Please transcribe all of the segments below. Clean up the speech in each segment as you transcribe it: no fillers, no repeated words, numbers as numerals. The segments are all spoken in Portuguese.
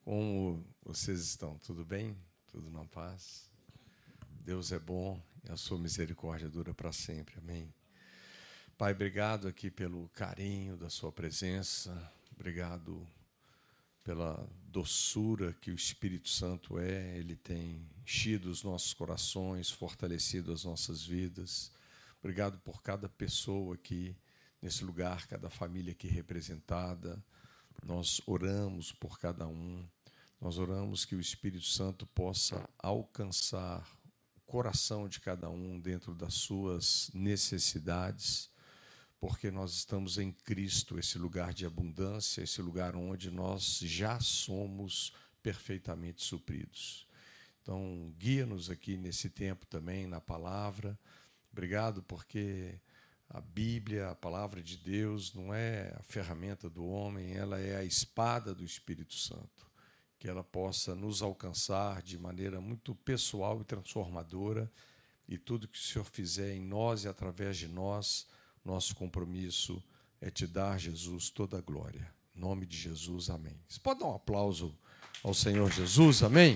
Como vocês estão? Tudo bem? Tudo na paz? Deus é bom e a sua misericórdia dura para sempre. Amém. Pai, obrigado aqui pelo carinho da sua presença. Obrigado pela doçura que o Espírito Santo é. Ele tem enchido os nossos corações, fortalecido as nossas vidas. Obrigado por cada pessoa aqui nesse lugar, cada família aqui representada. Nós oramos por cada um. Nós oramos que o Espírito Santo possa alcançar o coração de cada um dentro das suas necessidades, porque nós estamos em Cristo, esse lugar de abundância, esse lugar onde nós já somos perfeitamente supridos. Então, guia-nos aqui nesse tempo também na palavra. Obrigado, porque a Bíblia, a palavra de Deus, não é a ferramenta do homem, ela é a espada do Espírito Santo. Que ela possa nos alcançar de maneira muito pessoal e transformadora, e tudo que o Senhor fizer em nós e através de nós, nosso compromisso é te dar, Jesus, toda a glória. Em nome de Jesus, amém. Você pode dar um aplauso ao Senhor Jesus, amém?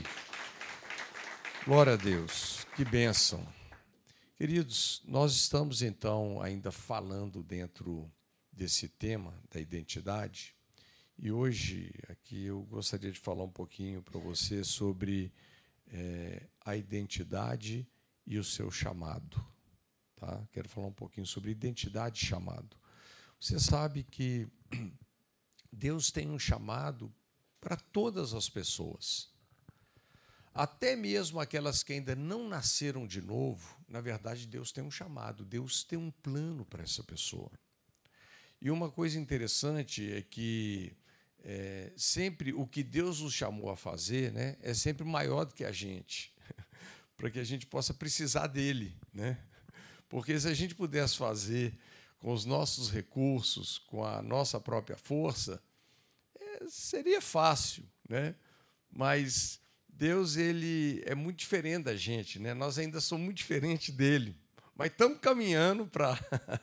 Glória a Deus, que bênção. Queridos, nós estamos então ainda falando dentro desse tema da identidade, e hoje aqui eu gostaria de falar um pouquinho para você sobre a identidade e o seu chamado. Tá? Quero falar um pouquinho sobre identidade e chamado. Você sabe que Deus tem um chamado para todas as pessoas. Até mesmo aquelas que ainda não nasceram de novo, na verdade, Deus tem um chamado, Deus tem um plano para essa pessoa. E uma coisa interessante é que sempre o que Deus nos chamou a fazer, né, é sempre maior do que a gente, para que a gente possa precisar dele, né? Porque se a gente pudesse fazer com os nossos recursos, com a nossa própria força, seria fácil, né? Mas Deus, ele é muito diferente da gente, né? Nós ainda somos muito diferentes dele, mas estamos caminhando para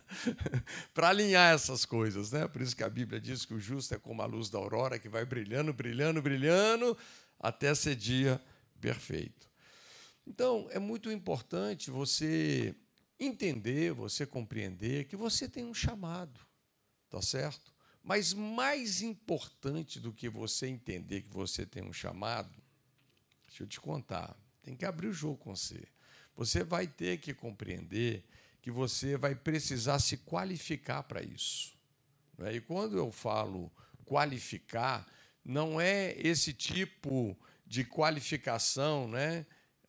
alinhar essas coisas, né? Por isso que a Bíblia diz que o justo é como a luz da aurora, que vai brilhando, brilhando, brilhando, até ser dia perfeito. Então, é muito importante você entender, você compreender que você tem um chamado, tá certo? Mas mais importante do que você entender que você tem um chamado, deixa eu te contar, tem que abrir o jogo com você. Você vai ter que compreender que você vai precisar se qualificar para isso. E quando eu falo qualificar, não é esse tipo de qualificação, né,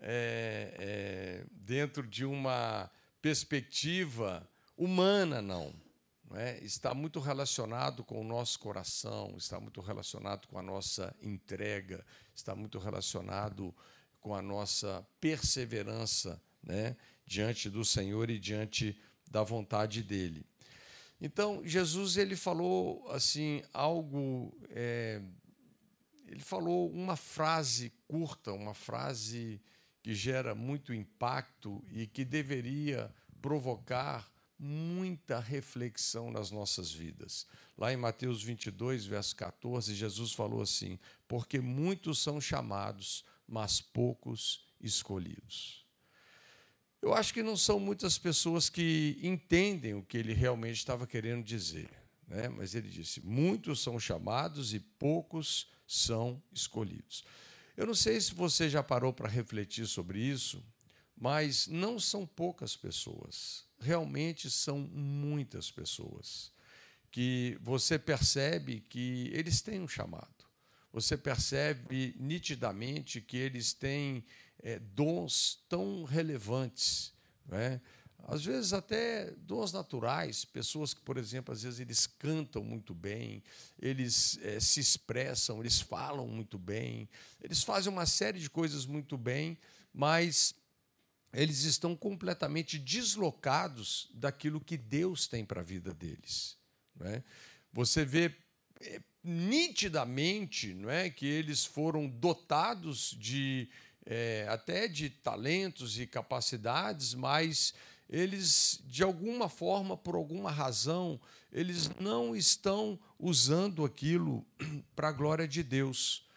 dentro de uma perspectiva humana, não. Está muito relacionado com o nosso coração, está muito relacionado com a nossa entrega, está muito relacionado com a nossa perseverança, né, diante do Senhor e diante da vontade dele. Então, Jesus, ele falou assim algo, ele falou uma frase curta, uma frase que gera muito impacto e que deveria provocar muita reflexão nas nossas vidas. Lá em Mateus 22, verso 14, Jesus falou assim: porque muitos são chamados, mas poucos escolhidos. Eu acho que não são muitas pessoas que entendem o que ele realmente estava querendo dizer, né? Mas ele disse: muitos são chamados e poucos são escolhidos. Eu não sei se você já parou para refletir sobre isso, mas não são poucas pessoas, realmente são muitas pessoas que você percebe que eles têm um chamado. Você percebe nitidamente que eles têm dons tão relevantes, né? Às vezes até dons naturais, pessoas que, por exemplo, às vezes eles cantam muito bem, eles se expressam, eles falam muito bem, eles fazem uma série de coisas muito bem, mas eles estão completamente deslocados daquilo que Deus tem para a vida deles, né? Você vê nitidamente, não é, que eles foram dotados de até de talentos e capacidades, mas eles, de alguma forma, por alguma razão, eles não estão usando aquilo para a glória de Deus.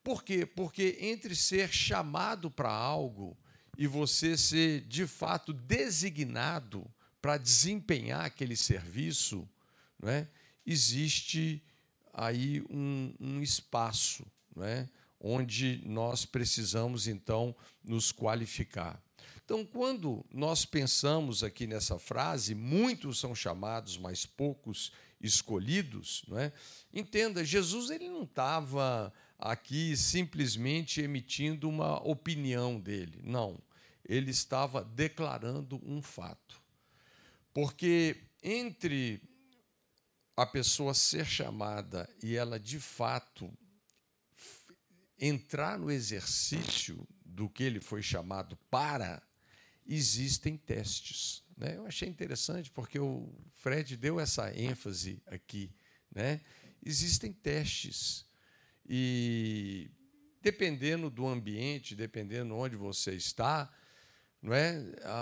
Por quê? Porque entre ser chamado para algo e você ser, de fato, designado para desempenhar aquele serviço, não é? Existe aí um espaço, não é? Onde nós precisamos, então, nos qualificar. Então, quando nós pensamos aqui nessa frase, muitos são chamados, mas poucos escolhidos, não é? Entenda, Jesus ele não estava aqui simplesmente emitindo uma opinião dele, não. Ele estava declarando um fato. Porque entre a pessoa ser chamada e ela, de fato, entrar no exercício do que ele foi chamado para, existem testes. Né? Eu achei interessante, porque o Fred deu essa ênfase aqui. Né? Existem testes. E, dependendo do ambiente, dependendo onde você está, não é?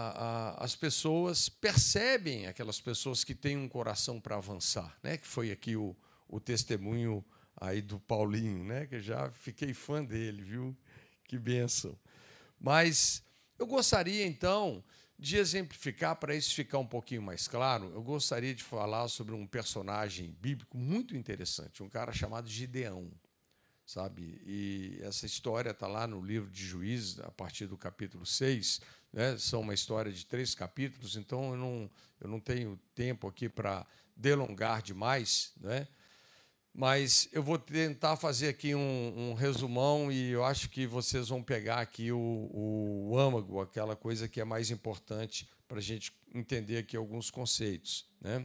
As pessoas percebem, aquelas pessoas que têm um coração para avançar, né? Que foi aqui o testemunho aí do Paulinho, né? Que eu já fiquei fã dele, viu? Que bênção. Mas eu gostaria, então, de exemplificar, para isso ficar um pouquinho mais claro, eu gostaria de falar sobre um personagem bíblico muito interessante, um cara chamado Gideão. Sabe? E essa história está lá no livro de Juízes, a partir do capítulo 6, né? São uma história de 3 capítulos, então eu não tenho tempo aqui para delongar demais, né? Mas eu vou tentar fazer aqui um resumão e eu acho que vocês vão pegar aqui o âmago, aquela coisa que é mais importante para a gente entender aqui alguns conceitos, né?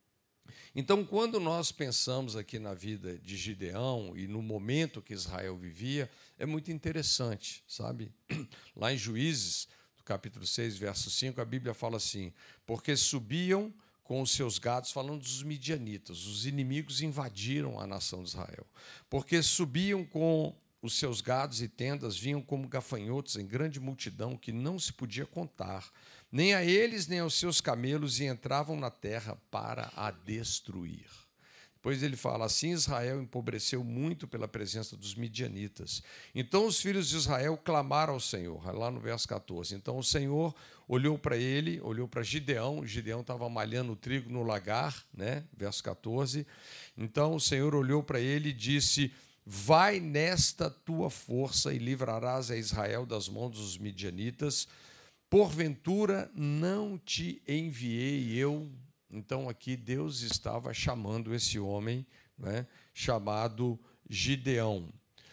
Então, quando nós pensamos aqui na vida de Gideão e no momento que Israel vivia, é muito interessante, sabe? Lá em Juízes, no capítulo 6, verso 5, a Bíblia fala assim: porque subiam com os seus gados, falando dos midianitas, os inimigos invadiram a nação de Israel. Porque subiam com os seus gados e tendas, vinham como gafanhotos em grande multidão que não se podia contar, nem a eles, nem aos seus camelos, e entravam na terra para a destruir. Depois ele fala assim: Israel empobreceu muito pela presença dos midianitas. Então os filhos de Israel clamaram ao Senhor, lá no verso 14. Então o Senhor olhou para ele, olhou para Gideão. Gideão estava malhando o trigo no lagar, né? Verso 14. Então o Senhor olhou para ele e disse: vai nesta tua força e livrarás a Israel das mãos dos midianitas. Porventura não te enviei eu. Então, aqui Deus estava chamando esse homem, né, chamado Gideão.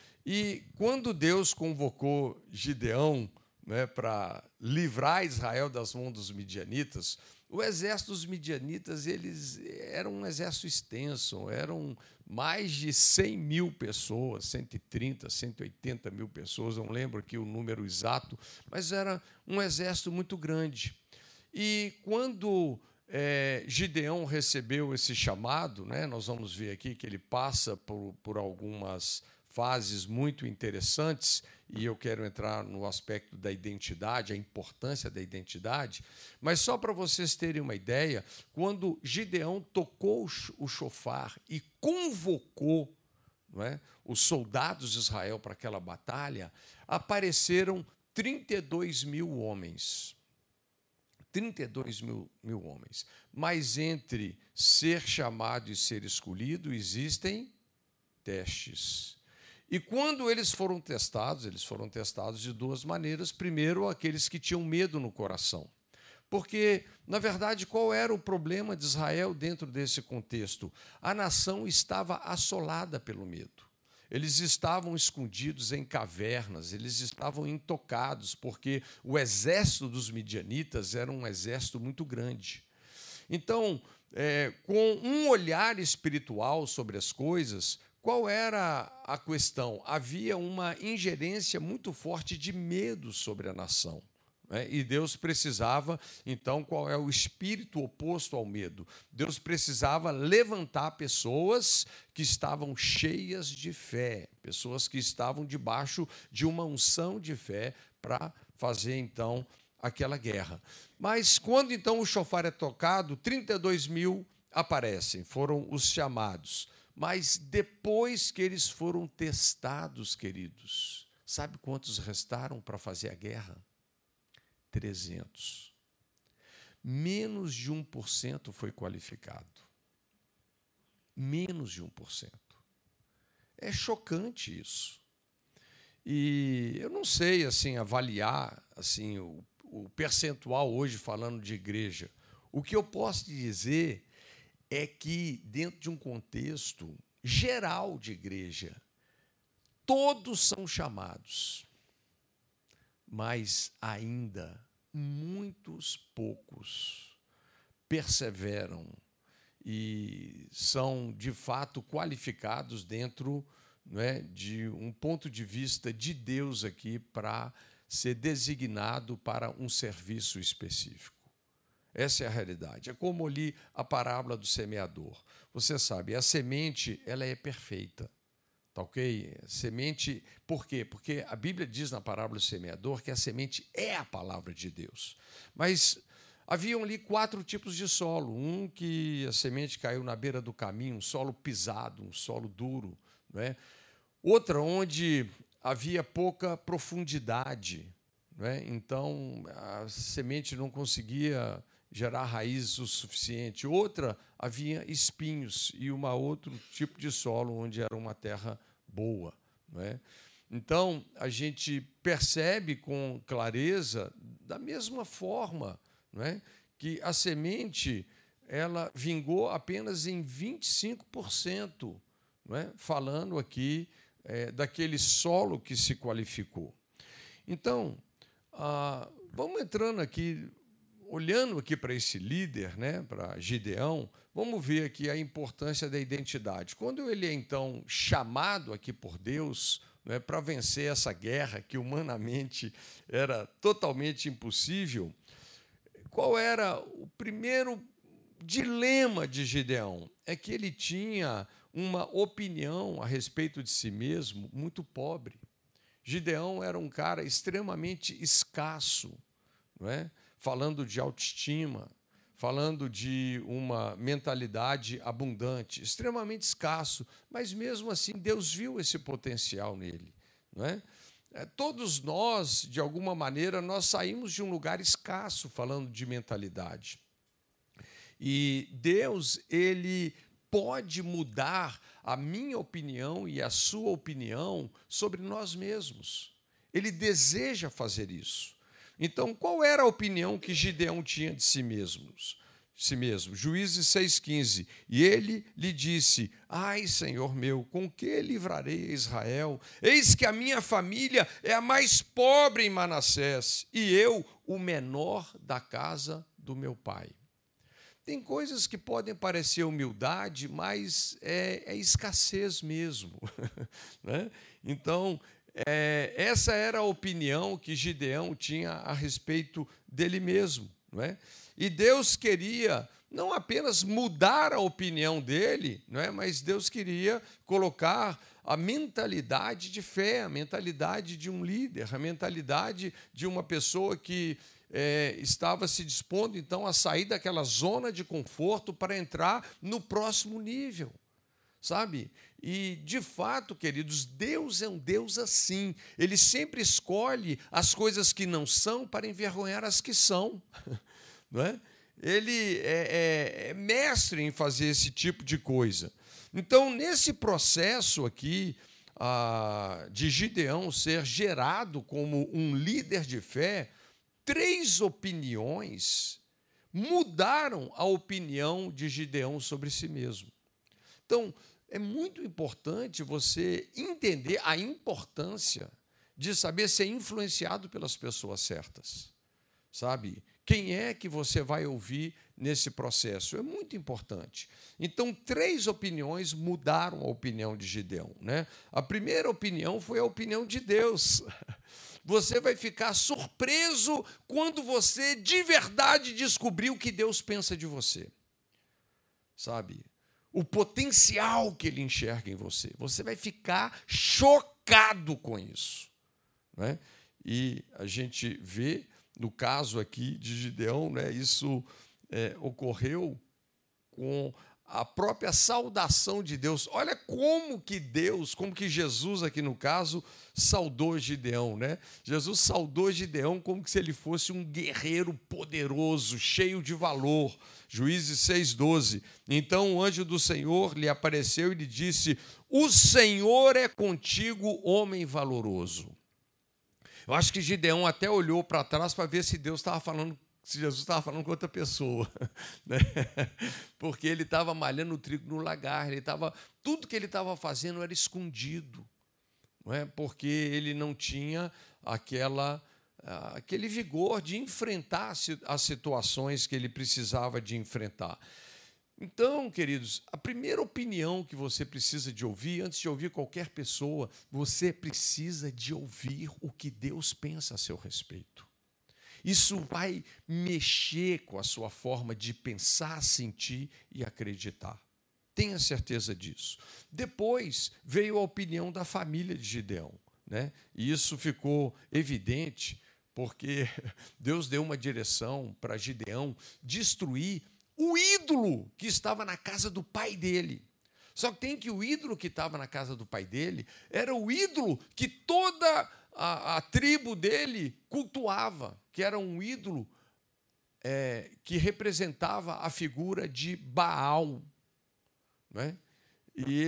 E quando Deus convocou Gideão, né, para livrar Israel das mãos dos midianitas, o exército dos midianitas eles eram um exército extenso, eram mais de 100 mil pessoas, 130, 180 mil pessoas, não lembro aqui o número exato, mas era um exército muito grande. E quando Gideão recebeu esse chamado, né, nós vamos ver aqui que ele passa por algumas fases muito interessantes, e eu quero entrar no aspecto da identidade, a importância da identidade, mas só para vocês terem uma ideia, quando Gideão tocou o chofar e convocou, não é, os soldados de Israel para aquela batalha, apareceram 32 mil homens. 32 mil homens. Mas entre ser chamado e ser escolhido, existem testes. E quando eles foram testados de duas maneiras. Primeiro, aqueles que tinham medo no coração. Porque, na verdade, qual era o problema de Israel dentro desse contexto? A nação estava assolada pelo medo. Eles estavam escondidos em cavernas, eles estavam intocados, porque o exército dos midianitas era um exército muito grande. Então, com um olhar espiritual sobre as coisas, qual era a questão? Havia uma ingerência muito forte de medo sobre a nação. E Deus precisava, então, qual é o espírito oposto ao medo? Deus precisava levantar pessoas que estavam cheias de fé, pessoas que estavam debaixo de uma unção de fé para fazer, então, aquela guerra. Mas quando, então, o chofar é tocado, 32 mil aparecem, foram os chamados. Mas depois que eles foram testados, queridos, sabe quantos restaram para fazer a guerra? 300. Menos de 1% foi qualificado. Menos de 1%. É chocante isso. E eu não sei assim avaliar assim o percentual hoje falando de igreja. O que eu posso te dizer é que, dentro de um contexto geral de igreja, todos são chamados, mas ainda muitos poucos perseveram e são, de fato, qualificados dentro, não é, de um ponto de vista de Deus aqui para ser designado para um serviço específico. Essa é a realidade. É como eu li a parábola do semeador. Você sabe, a semente ela é perfeita. Tá ok? Semente, por quê? Porque a Bíblia diz na parábola do semeador que a semente é a palavra de Deus. Mas haviam ali 4 tipos de solo. Um que a semente caiu na beira do caminho, um solo pisado, um solo duro. Não é? Outra onde havia pouca profundidade. Não é? Então, a semente não conseguia gerar raízes o suficiente. Outra, havia espinhos e outro tipo de solo, onde era uma terra boa. Não é? Então, a gente percebe com clareza, da mesma forma, não é, que a semente ela vingou apenas em 25%, não é? Falando aqui daquele solo que se qualificou. Então, vamos entrando aqui, olhando aqui para esse líder, né, para Gideão, vamos ver aqui a importância da identidade. Quando ele é, então, chamado aqui por Deus, né, para vencer essa guerra que humanamente era totalmente impossível, qual era o primeiro dilema de Gideão? É que ele tinha uma opinião a respeito de si mesmo muito pobre. Gideão era um cara extremamente escasso, não é? Falando de autoestima, falando de uma mentalidade abundante, extremamente escasso, mas mesmo assim Deus viu esse potencial nele, não é? Todos nós, de alguma maneira, nós saímos de um lugar escasso falando de mentalidade. E Deus, ele pode mudar a minha opinião e a sua opinião sobre nós mesmos. Ele deseja fazer isso. Então, qual era a opinião que Gideão tinha de si mesmo? Juízes 6,15. E ele lhe disse: ai, Senhor meu, com que livrarei a Israel? Eis que a minha família é a mais pobre em Manassés, e eu, o menor da casa do meu pai. Tem coisas que podem parecer humildade, mas é escassez mesmo. Né? Então, essa era a opinião que Gideão tinha a respeito dele mesmo. Não é? E Deus queria não apenas mudar a opinião dele, não é? Mas Deus queria colocar a mentalidade de fé, a mentalidade de um líder, a mentalidade de uma pessoa que estava se dispondo, então, a sair daquela zona de conforto para entrar no próximo nível. Sabe? E, de fato, queridos, Deus é um Deus assim. Ele sempre escolhe as coisas que não são para envergonhar as que são. Não é? Ele é mestre em fazer esse tipo de coisa. Então, nesse processo aqui de Gideão ser gerado como um líder de fé, 3 opiniões mudaram a opinião de Gideão sobre si mesmo. Então, é muito importante você entender a importância de saber ser influenciado pelas pessoas certas. Sabe? Quem é que você vai ouvir nesse processo? É muito importante. Então, 3 opiniões mudaram a opinião de Gideão. Né? A primeira opinião foi a opinião de Deus. Você vai ficar surpreso quando você de verdade descobrir o que Deus pensa de você. Sabe? O potencial que Ele enxerga em você. Você vai ficar chocado com isso. Né? E a gente vê, no caso aqui de Gideão, né, isso ocorreu com a própria saudação de Deus. Olha como que Deus, como que Jesus, aqui no caso, saudou Gideão, né? Jesus saudou Gideão como se ele fosse um guerreiro poderoso, cheio de valor. Juízes 6:12. Então o anjo do Senhor lhe apareceu e lhe disse: o Senhor é contigo, homem valoroso. Eu acho que Gideão até olhou para trás para ver se Deus estava falando, se Jesus estava falando com outra pessoa, né? Porque ele estava malhando o trigo no lagar, tudo que ele estava fazendo era escondido, não é? Porque ele não tinha aquele vigor de enfrentar as situações que ele precisava de enfrentar. Então, queridos, a primeira opinião que você precisa de ouvir, antes de ouvir qualquer pessoa, você precisa de ouvir o que Deus pensa a seu respeito. Isso vai mexer com a sua forma de pensar, sentir e acreditar. Tenha certeza disso. Depois veio a opinião da família de Gideão, né? E isso ficou evidente porque Deus deu uma direção para Gideão destruir o ídolo que estava na casa do pai dele. Só que o ídolo que estava na casa do pai dele era o ídolo que toda a tribo dele cultuava, que era um ídolo que representava a figura de Baal, né? E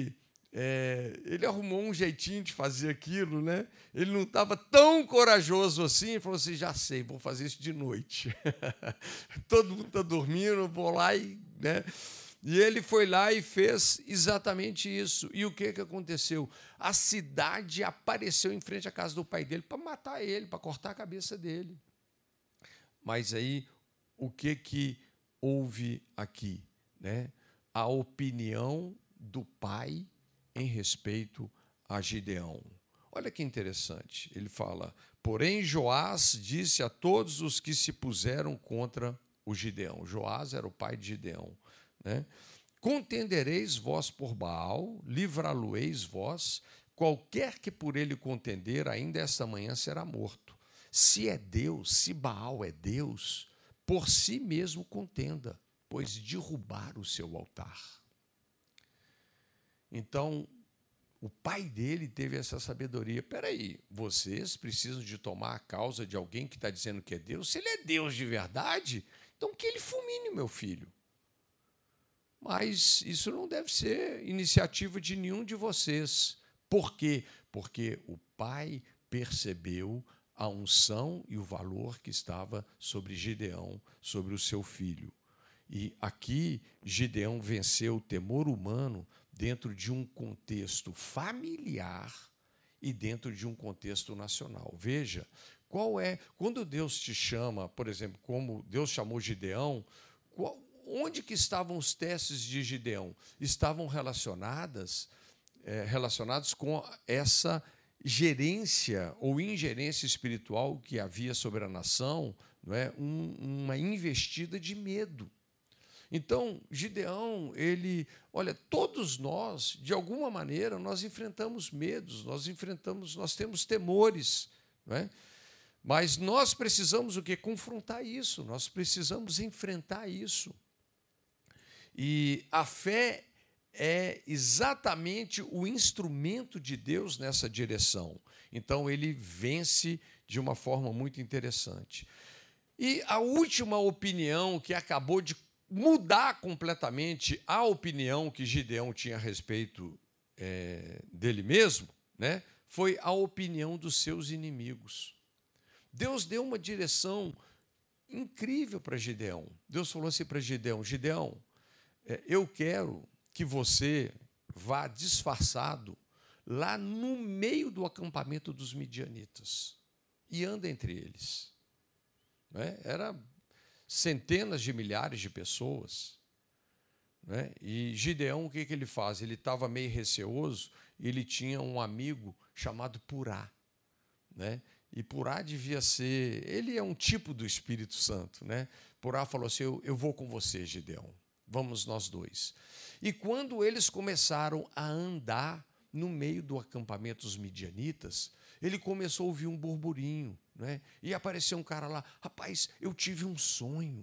ele arrumou um jeitinho de fazer aquilo, né? Ele não estava tão corajoso assim, ele falou assim: já sei, vou fazer isso de noite. Todo mundo está dormindo, vou lá e... né? E ele foi lá e fez exatamente isso. E o que aconteceu? A cidade apareceu em frente à casa do pai dele para matar ele, para cortar a cabeça dele. Mas aí, o que houve aqui, né? A opinião do pai em respeito a Gideão. Olha que interessante. Ele fala: porém, Joás disse a todos os que se puseram contra o Gideão. Joás era o pai de Gideão, né? Contendereis vós por Baal, livrá-lo-eis vós, qualquer que por ele contender, ainda esta manhã será morto. Se é Deus, se Baal é Deus, por si mesmo contenda, pois derrubar o seu altar. Então, o pai dele teve essa sabedoria. Espera aí, vocês precisam de tomar a causa de alguém que está dizendo que é Deus? Se ele é Deus de verdade, então que ele fulmine meu filho. Mas isso não deve ser iniciativa de nenhum de vocês. Por quê? Porque o pai percebeu a unção e o valor que estava sobre Gideão, sobre o seu filho. E aqui Gideão venceu o temor humano dentro de um contexto familiar e dentro de um contexto nacional. Veja, quando Deus te chama, por exemplo, como Deus chamou Gideão, onde que estavam os testes de Gideão? Estavam relacionados com essa gerência ou ingerência espiritual que havia sobre a nação, não é? Uma investida de medo. Então, Gideão, olha, todos nós, de alguma maneira, nós enfrentamos medos, nós temos temores, não é? Mas nós precisamos o quê? Confrontar isso, nós precisamos enfrentar isso. E a fé é exatamente o instrumento de Deus nessa direção. Então, ele vence de uma forma muito interessante. E a última opinião que acabou de mudar completamente a opinião que Gideão tinha a respeito dele mesmo, né, foi a opinião dos seus inimigos. Deus deu uma direção incrível para Gideão. Deus falou assim para Gideão: Gideão, eu quero que você vá disfarçado lá no meio do acampamento dos midianitas e anda entre eles. Né? Era centenas de milhares de pessoas. Né? E Gideão, o que ele faz? Ele estava meio receoso e ele tinha um amigo chamado Purá. Né? E Purá devia ser... Ele é um tipo do Espírito Santo. Né? Purá falou assim: eu vou com você, Gideão. Vamos nós dois. E quando eles começaram a andar no meio do acampamento dos midianitas, ele começou a ouvir um burburinho, né? E apareceu um cara lá: rapaz, eu tive um sonho.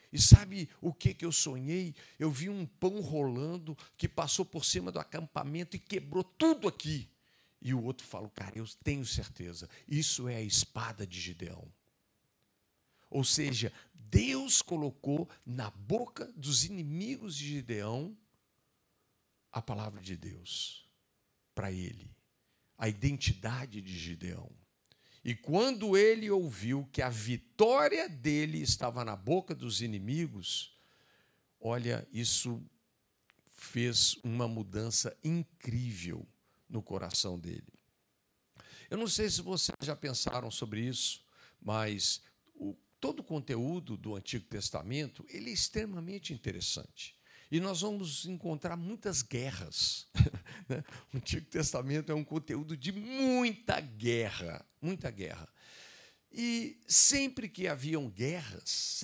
E sabe o que eu sonhei? Eu vi um pão rolando que passou por cima do acampamento e quebrou tudo aqui. E o outro falou, cara, eu tenho certeza, isso é a espada de Gideão. Ou seja, Deus colocou na boca dos inimigos de Gideão a palavra de Deus para ele, a identidade de Gideão. E quando ele ouviu que a vitória dele estava na boca dos inimigos, olha, isso fez uma mudança incrível no coração dele. Eu não sei se vocês já pensaram sobre isso, mas todo o conteúdo do Antigo Testamento ele é extremamente interessante. E nós vamos encontrar muitas guerras. O Antigo Testamento é um conteúdo de muita guerra, muita guerra. E sempre que haviam guerras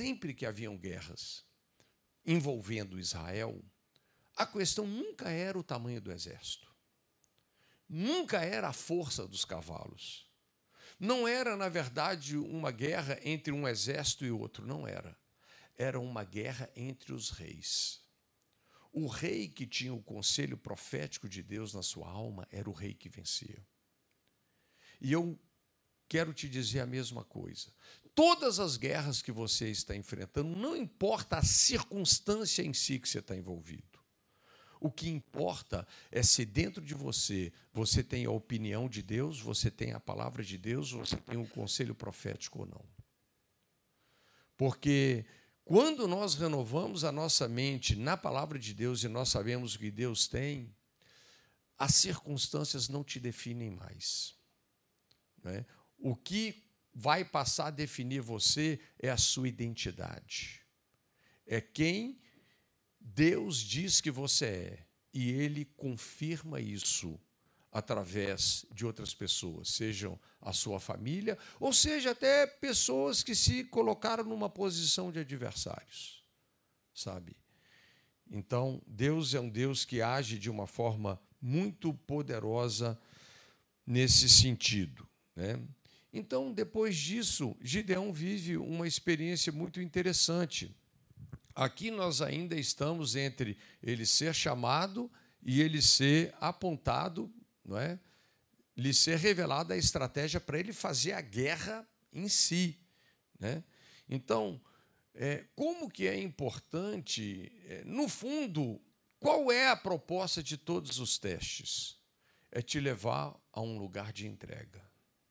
envolvendo Israel, a questão nunca era o tamanho do exército. Nunca era a força dos cavalos. Não era, na verdade, uma guerra entre um exército e outro, não era. Era uma guerra entre os reis. O rei que tinha o conselho profético de Deus na sua alma era o rei que vencia. E eu quero te dizer a mesma coisa. Todas as guerras que você está enfrentando, não importa a circunstância em si que você está envolvido. O que importa é se dentro de você tem a opinião de Deus, você tem a palavra de Deus, você tem o conselho profético ou não. Porque quando nós renovamos a nossa mente na palavra de Deus e nós sabemos o que Deus tem, as circunstâncias não te definem mais. Né? O que vai passar a definir você é a sua identidade. É quem Deus diz que você é. E Ele confirma isso através de outras pessoas, sejam a sua família, ou seja, até pessoas que se colocaram numa posição de adversários, sabe? Então, Deus é um Deus que age de uma forma muito poderosa nesse sentido, né? Então, depois disso, Gideão vive uma experiência muito interessante. Aqui nós ainda estamos entre ele ser chamado e ele ser apontado, não é? Lhe ser revelada a estratégia para ele fazer a guerra em si, né? Então, como que é importante, no fundo, qual é a proposta de todos os testes? É te levar a um lugar de entrega,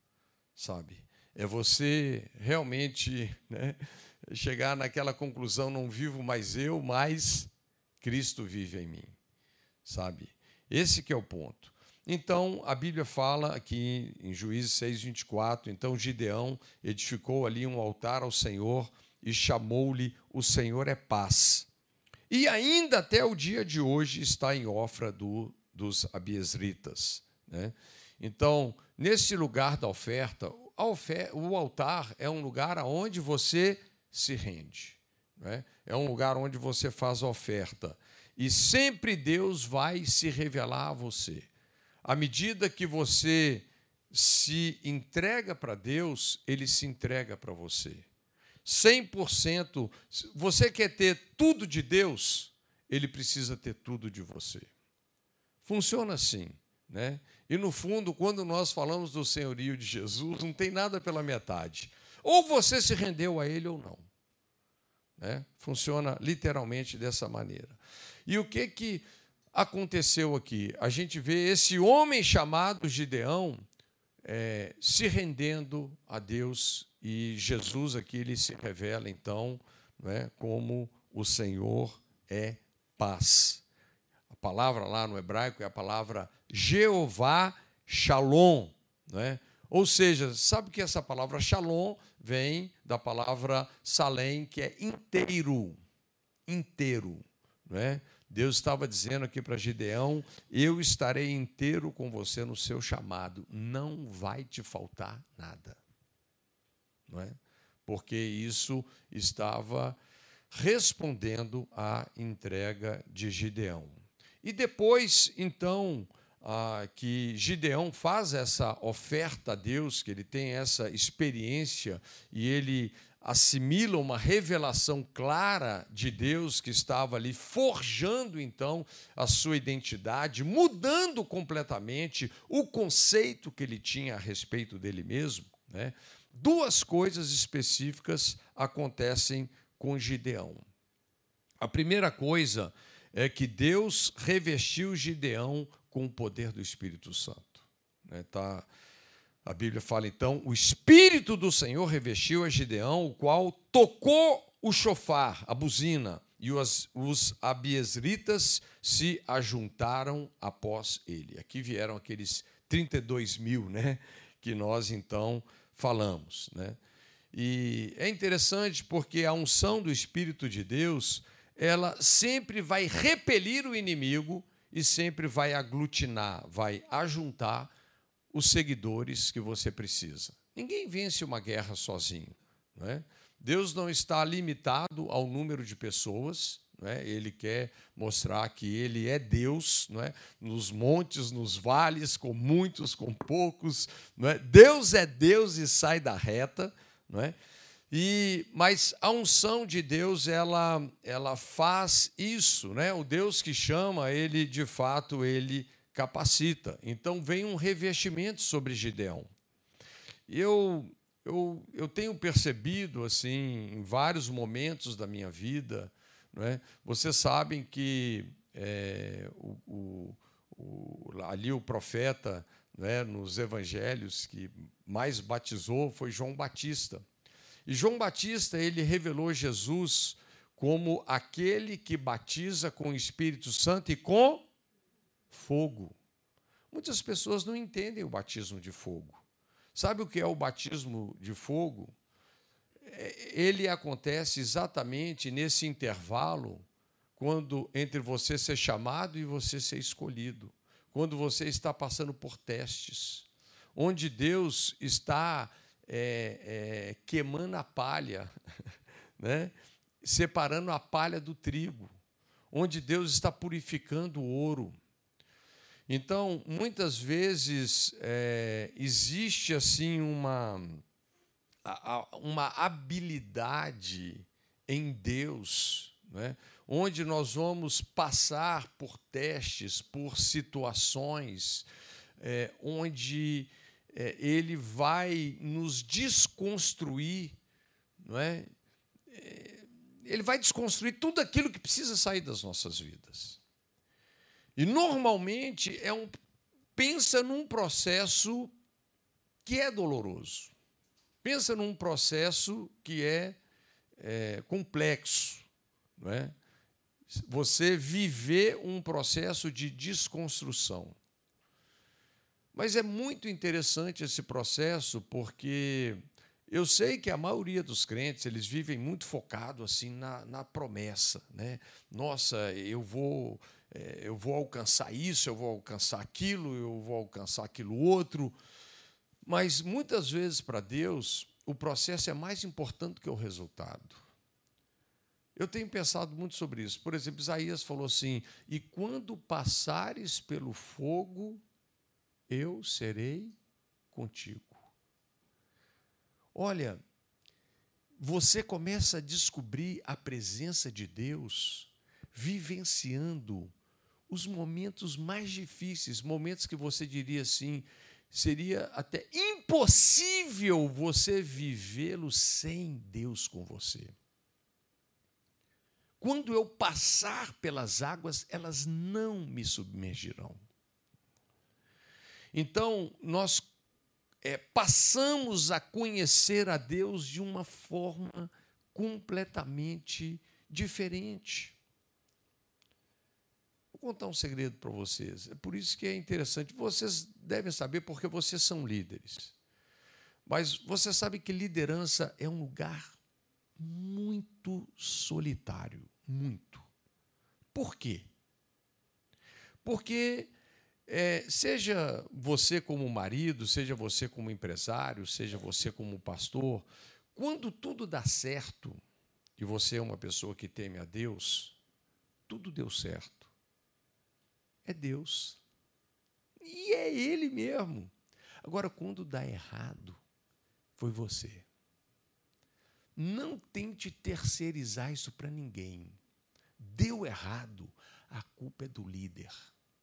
sabe? É você realmente, né, chegar naquela conclusão, não vivo mais eu, mas Cristo vive em mim, sabe? Esse que é o ponto. Então, a Bíblia fala aqui em Juízes 6:24, então Gideão edificou ali um altar ao Senhor e chamou-lhe O Senhor é Paz. E ainda até o dia de hoje está em Ofra dos Abiezritas, né? Então, nesse lugar da oferta, o altar é um lugar onde você se rende, né? É um lugar onde você faz a oferta. E sempre Deus vai se revelar a você. À medida que você se entrega para Deus, Ele se entrega para você. 100%. Você quer ter tudo de Deus, Ele precisa ter tudo de você. Funciona assim, né? E, no fundo, quando nós falamos do senhorio de Jesus, não tem nada pela metade. Ou você se rendeu a Ele ou não, né? Funciona literalmente dessa maneira. E o que aconteceu aqui? A gente vê esse homem chamado Gideão se rendendo a Deus, e Jesus aqui ele se revela, então, né, como o Senhor é paz. A palavra lá no hebraico é a palavra Jeová Shalom, né? Ou seja, sabe que essa palavra Shalom vem da palavra Salem, que é inteiro, não é? Deus estava dizendo aqui para Gideão, eu estarei inteiro com você no seu chamado, não vai te faltar nada, não é? Porque isso estava respondendo à entrega de Gideão. E depois, então, que Gideão faz essa oferta a Deus, que ele tem essa experiência e ele assimilam uma revelação clara de Deus que estava ali forjando, então, a sua identidade, mudando completamente o conceito que ele tinha a respeito dele mesmo, né? Duas coisas específicas acontecem com Gideão. A primeira coisa é que Deus revestiu Gideão com o poder do Espírito Santo. A Bíblia fala, então, o Espírito do Senhor revestiu a Gideão, o qual tocou o chofar, a buzina, e os abiesritas se ajuntaram após ele. Aqui vieram aqueles 32 mil, né, que nós, então, falamos. Né? E é interessante porque a unção do Espírito de Deus, ela sempre vai repelir o inimigo e sempre vai aglutinar, vai ajuntar os seguidores que você precisa. Ninguém vence uma guerra sozinho. Não é? Deus não está limitado ao número de pessoas. Não é? Ele quer mostrar que Ele é Deus, não é? Nos montes, nos vales, com muitos, com poucos. Não é? Deus é Deus e sai da reta. Não é? Mas a unção de Deus, ela faz isso. Né? O Deus que chama, Ele, de fato, Ele capacita. Então, vem um revestimento sobre Gideão. Eu tenho percebido, assim, em vários momentos da minha vida, não é? Vocês sabem que ali o profeta, não é, nos evangelhos que mais batizou foi João Batista. E João Batista, ele revelou Jesus como aquele que batiza com o Espírito Santo e com fogo. Muitas pessoas não entendem o batismo de fogo. Sabe o que é o batismo de fogo? Ele acontece exatamente nesse intervalo quando entre você ser chamado e você ser escolhido, quando você está passando por testes, onde Deus está queimando a palha, né? Separando a palha do trigo, onde Deus está purificando o ouro. Então, muitas vezes, existe assim uma habilidade em Deus, né, onde nós vamos passar por testes, por situações, onde Ele vai nos desconstruir, não é? Ele vai desconstruir tudo aquilo que precisa sair das nossas vidas. E, normalmente, pensa num processo que é doloroso. Pensa num processo que é complexo. Não é? Você viver um processo de desconstrução. Mas é muito interessante esse processo, porque eu sei que a maioria dos crentes, eles vivem muito focado assim na promessa. Né? Nossa, eu vou alcançar isso, eu vou alcançar aquilo, eu vou alcançar aquilo outro. Mas, muitas vezes, para Deus, o processo é mais importante que o resultado. Eu tenho pensado muito sobre isso. Por exemplo, Isaías falou assim, e quando passares pelo fogo, eu serei contigo. Olha, você começa a descobrir a presença de Deus vivenciando os momentos mais difíceis, momentos que você diria assim, seria até impossível você vivê-lo sem Deus com você. Quando eu passar pelas águas, elas não me submergirão. Então, nós passamos a conhecer a Deus de uma forma completamente diferente. Vou contar um segredo para vocês. É por isso que é interessante. Vocês devem saber porque vocês são líderes. Mas você sabe que liderança é um lugar muito solitário. Muito. Por quê? Porque seja você como marido, seja você como empresário, seja você como pastor, quando tudo dá certo, e você é uma pessoa que teme a Deus, tudo deu certo. É Deus. E é Ele mesmo. Agora, quando dá errado, foi você. não tente terceirizar isso para ninguém. Deu errado, a culpa é do líder.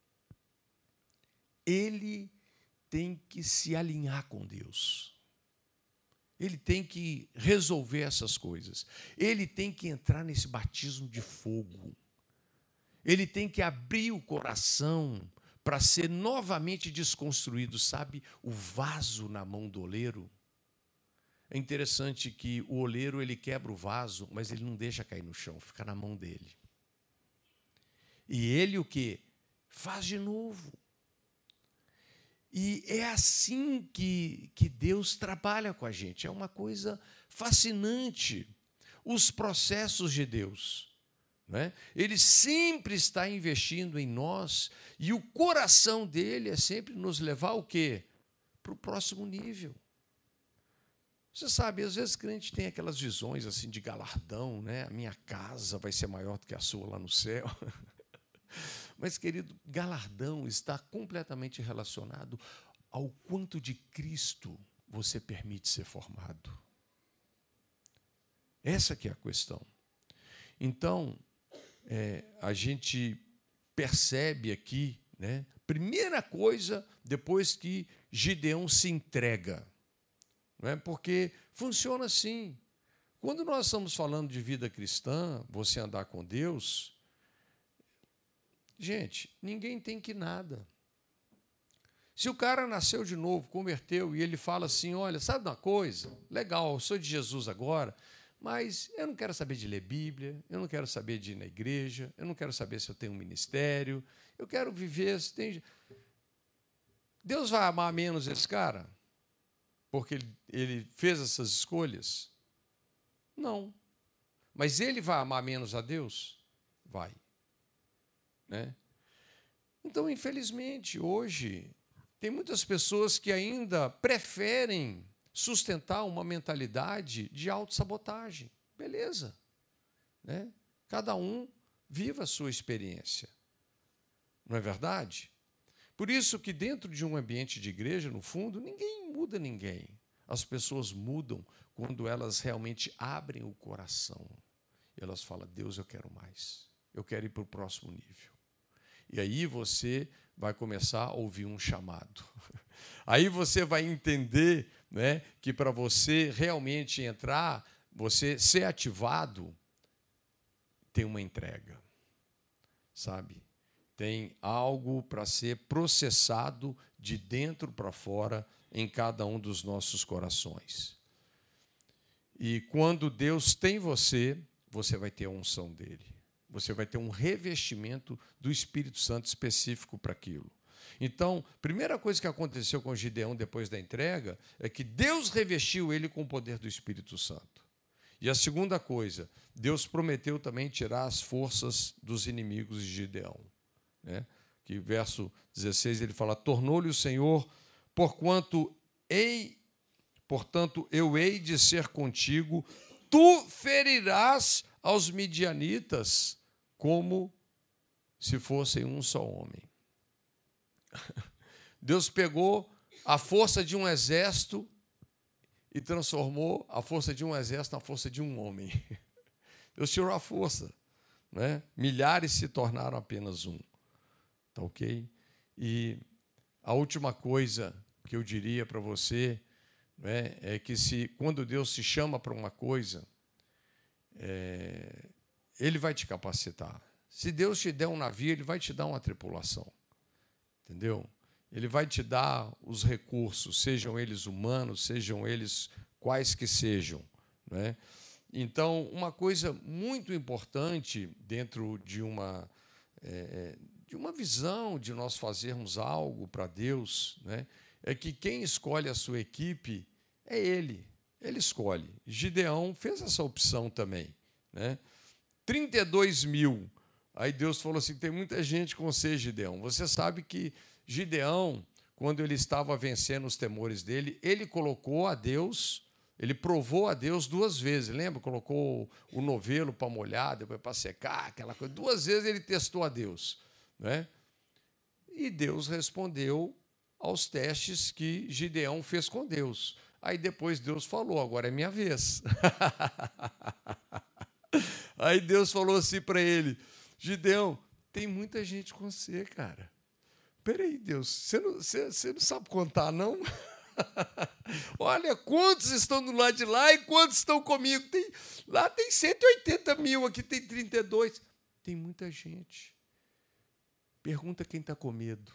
Ele tem que se alinhar com Deus. Ele tem que resolver essas coisas. Ele tem que entrar nesse batismo de fogo. Ele tem que abrir o coração para ser novamente desconstruído. Sabe, o vaso na mão do oleiro? É interessante que o oleiro ele quebra o vaso, mas ele não deixa cair no chão, fica na mão dele. E ele o quê? Faz de novo. E é assim que Deus trabalha com a gente. É uma coisa fascinante. Os processos de Deus. Né? Ele sempre está investindo em nós e o coração dele é sempre nos levar o quê? Para o próximo nível. Você sabe, às vezes o crente tem aquelas visões assim de galardão, né? A minha casa vai ser maior do que a sua lá no céu. Mas, querido, galardão está completamente relacionado ao quanto de Cristo você permite ser formado. Essa que é a questão. Então, a gente percebe aqui, né? Primeira coisa, depois que Gideão se entrega. Não é? Porque funciona assim. Quando nós estamos falando de vida cristã, você andar com Deus, gente, ninguém tem que nada. Se o cara nasceu de novo, converteu, e ele fala assim, olha, sabe uma coisa? Legal, eu sou de Jesus agora, mas eu não quero saber de ler Bíblia, eu não quero saber de ir na igreja, eu não quero saber se eu tenho um ministério, eu quero viver... Deus vai amar menos esse cara? Porque ele fez essas escolhas? Não. Mas ele vai amar menos a Deus? Vai. Né? Então, infelizmente, hoje, tem muitas pessoas que ainda preferem sustentar uma mentalidade de autossabotagem. Beleza. Né? Cada um viva a sua experiência. Não é verdade? Por isso que dentro de um ambiente de igreja, no fundo, ninguém muda ninguém. As pessoas mudam quando elas realmente abrem o coração. E elas falam, Deus, eu quero mais. Eu quero ir para o próximo nível. E aí você vai começar a ouvir um chamado. Aí você vai entender, né, que para você realmente entrar, você ser ativado, tem uma entrega. Sabe? Tem algo para ser processado de dentro para fora em cada um dos nossos corações. E quando Deus tem você, você vai ter a unção dele. Você vai ter um revestimento do Espírito Santo específico para aquilo. Então, a primeira coisa que aconteceu com Gideão depois da entrega é que Deus revestiu ele com o poder do Espírito Santo. E a segunda coisa, Deus prometeu também tirar as forças dos inimigos de Gideão. Né? Que verso 16 ele fala, tornou-lhe o Senhor, portanto eu hei de ser contigo, tu ferirás aos midianitas como se fossem um só homem. Deus pegou a força de um exército e transformou a força de um exército na força de um homem. Deus tirou a força. Né? Milhares se tornaram apenas um. Tá ok? E a última coisa que eu diria para você, né, é que quando Deus te chama para uma coisa, Ele vai te capacitar. Se Deus te der um navio, Ele vai te dar uma tripulação. Entendeu? Ele vai te dar os recursos, sejam eles humanos, sejam eles quais que sejam. Né? Então, uma coisa muito importante dentro de uma visão de nós fazermos algo para Deus, né, é que quem escolhe a sua equipe é Ele. Ele escolhe. Gideão fez essa opção também. Né? 32 mil. Aí Deus falou assim, tem muita gente com você, Gideão. Você sabe que Gideão, quando ele estava vencendo os temores dele, ele colocou a Deus, ele provou a Deus 2 vezes. Lembra? Colocou o novelo para molhar, depois para secar, aquela coisa. 2 vezes ele testou a Deus. Né? E Deus respondeu aos testes que Gideão fez com Deus. Aí depois Deus falou, agora é minha vez. Aí Deus falou assim para ele, Gideão, tem muita gente com você, cara. Peraí, Deus, você não sabe contar, não? Olha, quantos estão do lado de lá e quantos estão comigo? Lá tem 180 mil, aqui tem 32. Tem muita gente. Pergunta quem está com medo.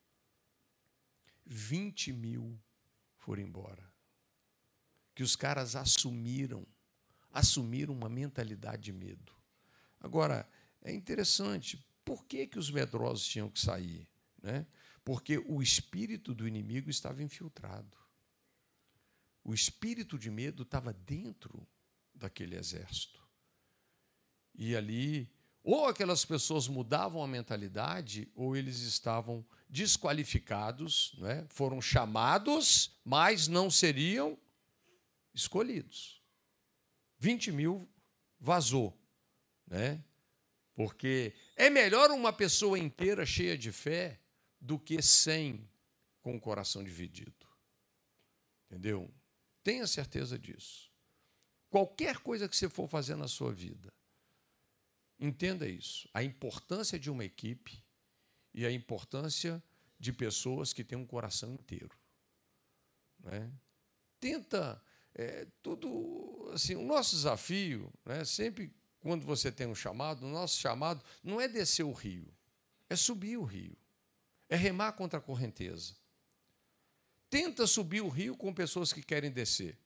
20 mil foram embora. Que os caras assumiram uma mentalidade de medo. Agora, é interessante, por que os medrosos tinham que sair? Né? Porque o espírito do inimigo estava infiltrado. O espírito de medo estava dentro daquele exército. E ali, ou aquelas pessoas mudavam a mentalidade, ou eles estavam desqualificados, né? Foram chamados, mas não seriam escolhidos. 20 mil vazou, né? Porque é melhor uma pessoa inteira cheia de fé do que 100 com o coração dividido. Entendeu? Tenha certeza disso. Qualquer coisa que você for fazer na sua vida, entenda isso. A importância de uma equipe e a importância de pessoas que têm um coração inteiro. Né? Tenta, tudo assim, o nosso desafio, né, sempre quando você tem um chamado, o nosso chamado não é descer o rio, é subir o rio, é remar contra a correnteza. Tenta subir o rio com pessoas que querem descer.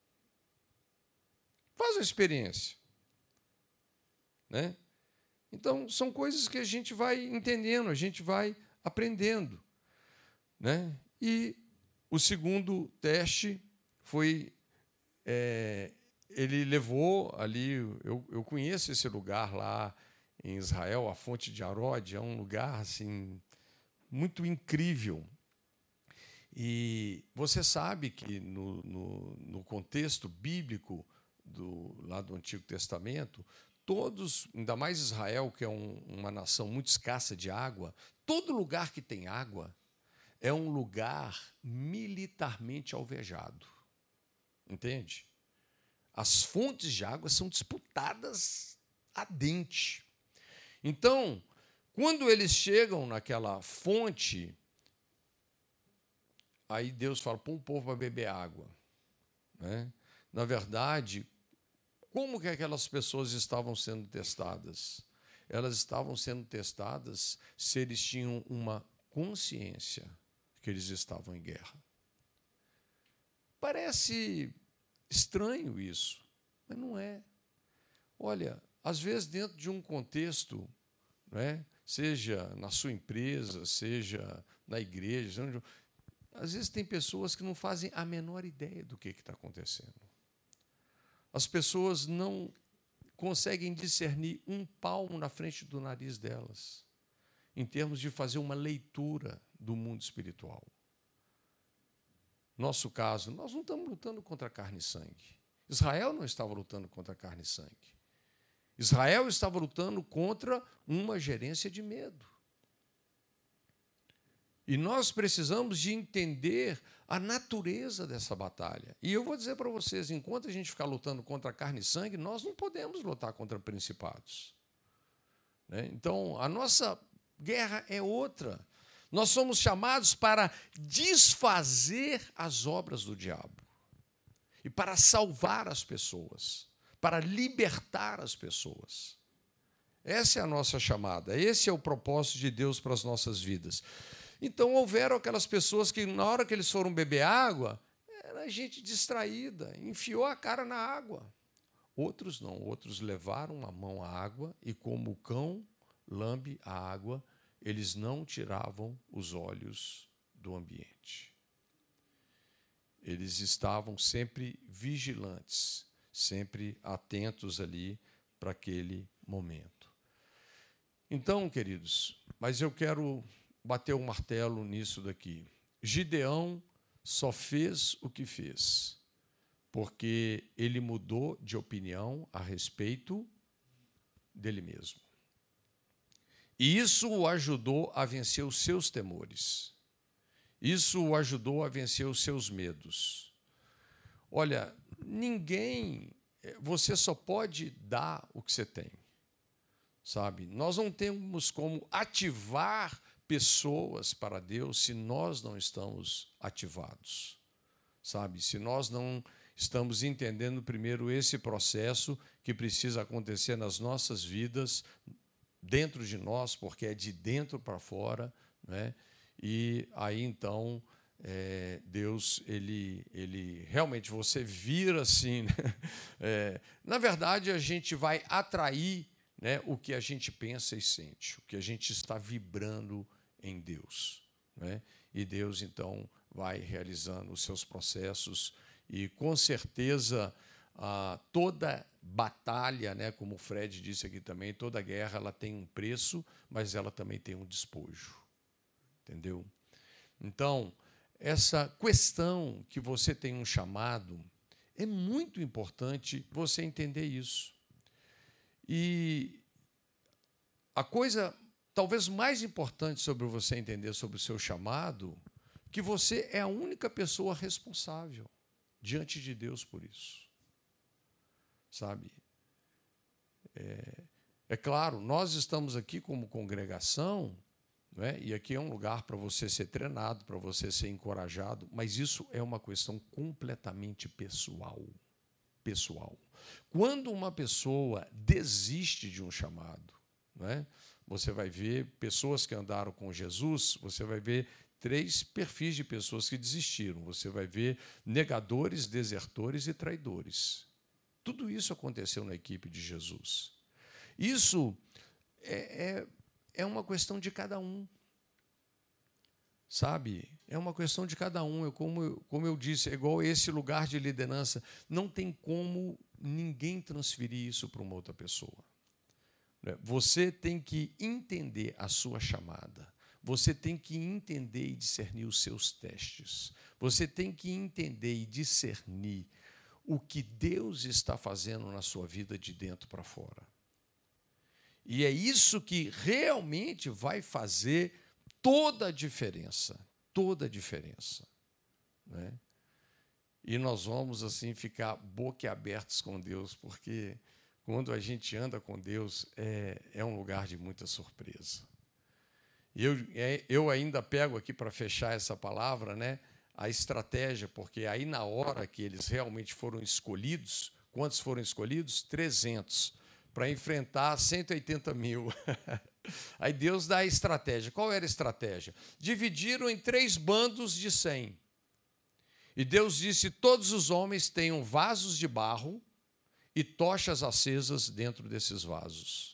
Faz a experiência. Né? Então, são coisas que a gente vai entendendo, a gente vai aprendendo. Né? E o segundo teste foi... ele levou ali... Eu conheço esse lugar lá em Israel, a Fonte de Arode, é um lugar assim, muito incrível. E você sabe que, no contexto bíblico lá do Antigo Testamento, todos, ainda mais Israel, que é uma nação muito escassa de água, todo lugar que tem água é um lugar militarmente alvejado. Entende? As fontes de água são disputadas a dente. Então, quando eles chegam naquela fonte, aí Deus fala, põe o povo para beber água. Né? Na verdade, como que aquelas pessoas estavam sendo testadas? Elas estavam sendo testadas se eles tinham uma consciência que eles estavam em guerra. Parece estranho isso, mas não é. Olha, às vezes dentro de um contexto, né, seja na sua empresa, seja na igreja, às vezes tem pessoas que não fazem a menor ideia do que está acontecendo. As pessoas não conseguem discernir um palmo na frente do nariz delas, em termos de fazer uma leitura do mundo espiritual. Nosso caso, nós não estamos lutando contra carne e sangue. Israel não estava lutando contra carne e sangue. Israel estava lutando contra uma gerência de medo. E nós precisamos de entender a natureza dessa batalha. E eu vou dizer para vocês, enquanto a gente ficar lutando contra carne e sangue, nós não podemos lutar contra principados. Né? Então, a nossa guerra é outra. Nós somos chamados para desfazer as obras do diabo e para salvar as pessoas, para libertar as pessoas. Essa é a nossa chamada, esse é o propósito de Deus para as nossas vidas. Então, houveram aquelas pessoas que, na hora que eles foram beber água, era gente distraída, enfiou a cara na água. Outros não, outros levaram a mão à água e, como o cão lambe a água, eles não tiravam os olhos do ambiente. Eles estavam sempre vigilantes, sempre atentos ali para aquele momento. Então, queridos, mas eu quero bater o martelo nisso daqui. Gideão só fez o que fez, porque ele mudou de opinião a respeito dele mesmo. E isso o ajudou a vencer os seus temores. Isso o ajudou a vencer os seus medos. Olha, você só pode dar o que você tem, sabe? Nós não temos como ativar pessoas para Deus se nós não estamos ativados, sabe? Se nós não estamos entendendo primeiro esse processo que precisa acontecer nas nossas vidas, dentro de nós, porque é de dentro para fora, né? E aí então Deus, ele realmente, você vira assim, né? Na verdade, a gente vai atrair, né, o que a gente pensa e sente, o que a gente está vibrando em Deus, né? E Deus então vai realizando os seus processos e com certeza toda batalha, né, como o Fred disse aqui também, toda guerra ela tem um preço, mas ela também tem um despojo, entendeu? Então, essa questão que você tem um chamado, é muito importante você entender isso. E a coisa talvez mais importante sobre você entender sobre o seu chamado, que você é a única pessoa responsável diante de Deus por isso. Sabe? É claro, nós estamos aqui como congregação, né? E aqui é um lugar para você ser treinado, para você ser encorajado, mas isso é uma questão completamente pessoal. Pessoal. Quando uma pessoa desiste de um chamado, né? Você vai ver pessoas que andaram com Jesus, você vai ver 3 perfis de pessoas que desistiram. Você vai ver negadores, desertores e traidores. Tudo isso aconteceu na equipe de Jesus. Isso é uma questão de cada um. Sabe? É uma questão de cada um. Como eu disse, é igual esse lugar de liderança. Não tem como ninguém transferir isso para uma outra pessoa. Você tem que entender a sua chamada. Você tem que entender e discernir os seus testes. Você tem que entender e discernir o que Deus está fazendo na sua vida de dentro para fora. E é isso que realmente vai fazer toda a diferença. Toda a diferença. Né? E nós vamos assim ficar boquiabertos com Deus, porque quando a gente anda com Deus, é um lugar de muita surpresa. E eu ainda pego aqui para fechar essa palavra, né, a estratégia, porque aí na hora que eles realmente foram escolhidos, quantos foram escolhidos? 300, para enfrentar 180 mil. Aí Deus dá a estratégia. Qual era a estratégia? Dividiram em 3 bandos de 100. E Deus disse: todos os homens tenham vasos de barro e tochas acesas dentro desses vasos.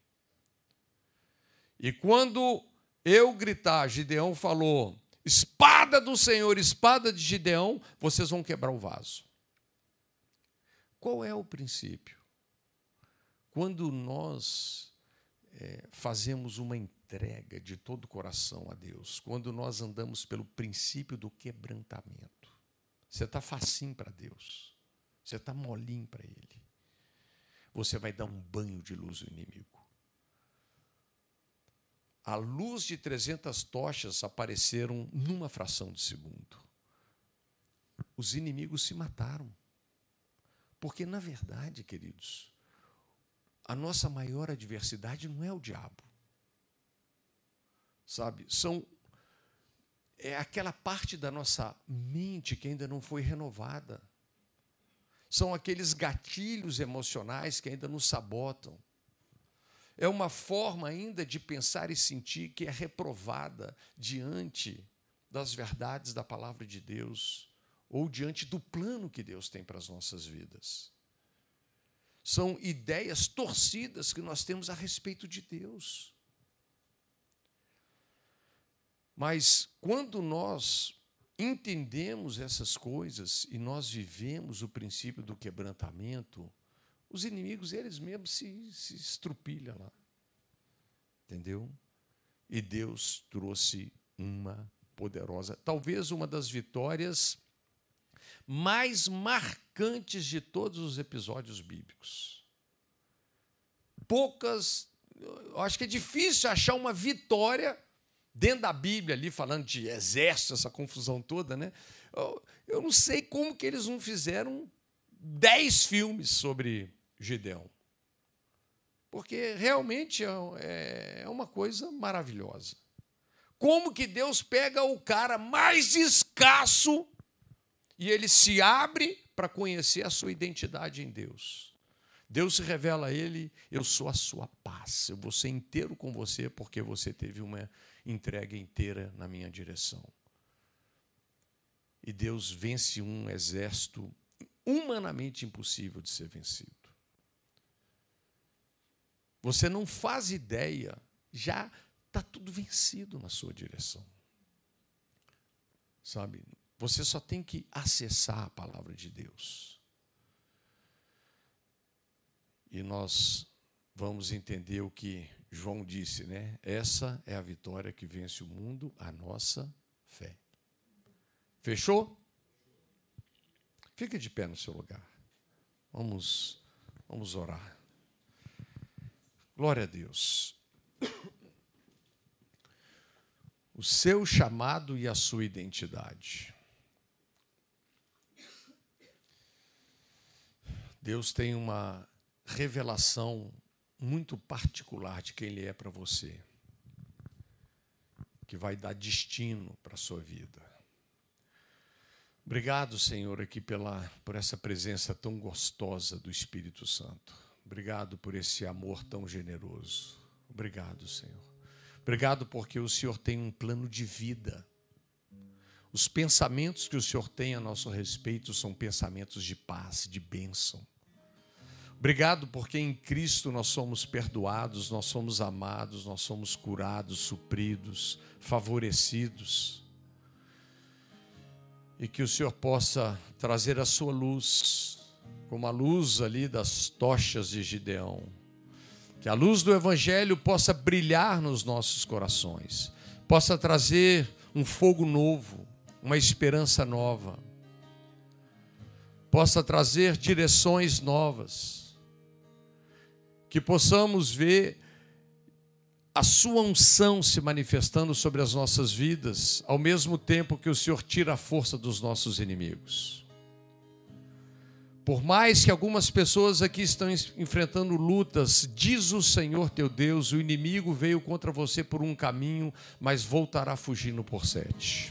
E quando eu gritar, Gideão falou, espada do Senhor, espada de Gideão, vocês vão quebrar o vaso. Qual é o princípio? Quando nós fazemos uma entrega de todo o coração a Deus, quando nós andamos pelo princípio do quebrantamento, você está facinho para Deus, você está molinho para Ele, você vai dar um banho de luz ao inimigo. A luz de 300 tochas apareceram numa fração de segundo. Os inimigos se mataram. Porque, na verdade, queridos, a nossa maior adversidade não é o diabo. Sabe? É aquela parte da nossa mente que ainda não foi renovada. São aqueles gatilhos emocionais que ainda nos sabotam. É uma forma ainda de pensar e sentir que é reprovada diante das verdades da palavra de Deus ou diante do plano que Deus tem para as nossas vidas. São ideias torcidas que nós temos a respeito de Deus. Mas quando nós entendemos essas coisas e nós vivemos o princípio do quebrantamento, os inimigos, eles mesmos se estrupilham lá. Entendeu? E Deus trouxe uma poderosa, talvez uma das vitórias mais marcantes de todos os episódios bíblicos. Eu acho que é difícil achar uma vitória dentro da Bíblia, ali falando de exército, essa confusão toda, né? Eu não sei como que eles não fizeram 10 filmes sobre Gideão. Porque realmente é uma coisa maravilhosa. Como que Deus pega o cara mais escasso e ele se abre para conhecer a sua identidade em Deus. Deus se revela a ele: eu sou a sua paz, eu vou ser inteiro com você porque você teve uma entrega inteira na minha direção. E Deus vence um exército humanamente impossível de ser vencido. Você não faz ideia, já está tudo vencido na sua direção. Sabe? Você só tem que acessar a palavra de Deus. E nós vamos entender o que João disse, né? Essa é a vitória que vence o mundo, a nossa fé. Fechou? Fica de pé no seu lugar. Vamos orar. Glória a Deus. O seu chamado e a sua identidade. Deus tem uma revelação muito particular de quem Ele é para você, que vai dar destino para a sua vida. Obrigado, Senhor, aqui por essa presença tão gostosa do Espírito Santo. Obrigado por esse amor tão generoso. Obrigado, Senhor. Obrigado porque o Senhor tem um plano de vida. Os pensamentos que o Senhor tem a nosso respeito são pensamentos de paz, de bênção. Obrigado porque em Cristo nós somos perdoados, nós somos amados, nós somos curados, supridos, favorecidos. E que o Senhor possa trazer a sua luz, como a luz ali das tochas de Gideão. Que a luz do Evangelho possa brilhar nos nossos corações, possa trazer um fogo novo, uma esperança nova, possa trazer direções novas, que possamos ver a sua unção se manifestando sobre as nossas vidas, ao mesmo tempo que o Senhor tira a força dos nossos inimigos. Por mais que algumas pessoas aqui estão enfrentando lutas, diz o Senhor teu Deus, o inimigo veio contra você por um caminho, mas voltará fugindo por 7.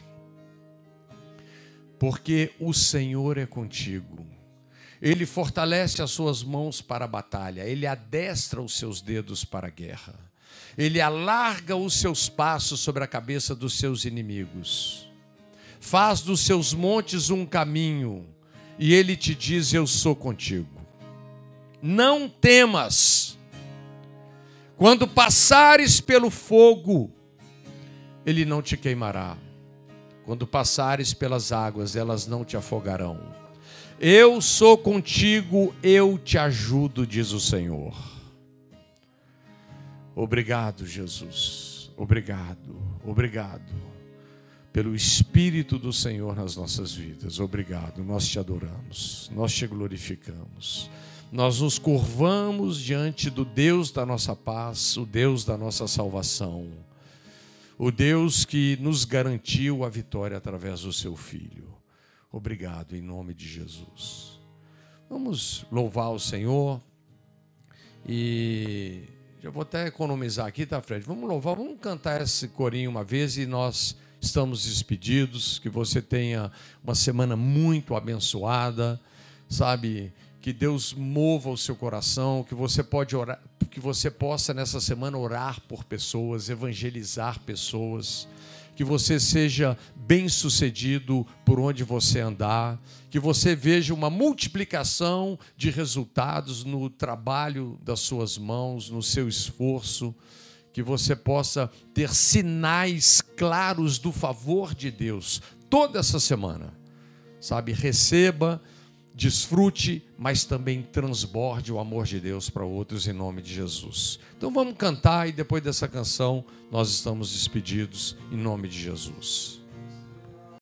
Porque o Senhor é contigo. Ele fortalece as suas mãos para a batalha, Ele adestra os seus dedos para a guerra. Ele alarga os seus passos sobre a cabeça dos seus inimigos. Faz dos seus montes um caminho, e Ele te diz: eu sou contigo. Não temas. Quando passares pelo fogo, ele não te queimará. Quando passares pelas águas, elas não te afogarão. Eu sou contigo, eu te ajudo, diz o Senhor. Obrigado, Jesus. Obrigado, obrigado pelo Espírito do Senhor nas nossas vidas. Obrigado, nós te adoramos, nós te glorificamos. Nós nos curvamos diante do Deus da nossa paz, o Deus da nossa salvação, o Deus que nos garantiu a vitória através do seu Filho. Obrigado, em nome de Jesus. Vamos louvar o Senhor. E já vou até economizar aqui, tá, Fred? Vamos louvar, vamos cantar esse corinho uma vez e nós estamos despedidos. Que você tenha uma semana muito abençoada, sabe? Que Deus mova o seu coração, que você possa nessa semana orar por pessoas, evangelizar pessoas, que você seja bem-sucedido por onde você andar, que você veja uma multiplicação de resultados no trabalho das suas mãos, no seu esforço, que você possa ter sinais claros do favor de Deus toda essa semana, sabe? Receba, desfrute, mas também transborde o amor de Deus para outros em nome de Jesus. Então vamos cantar e depois dessa canção nós estamos despedidos em nome de Jesus.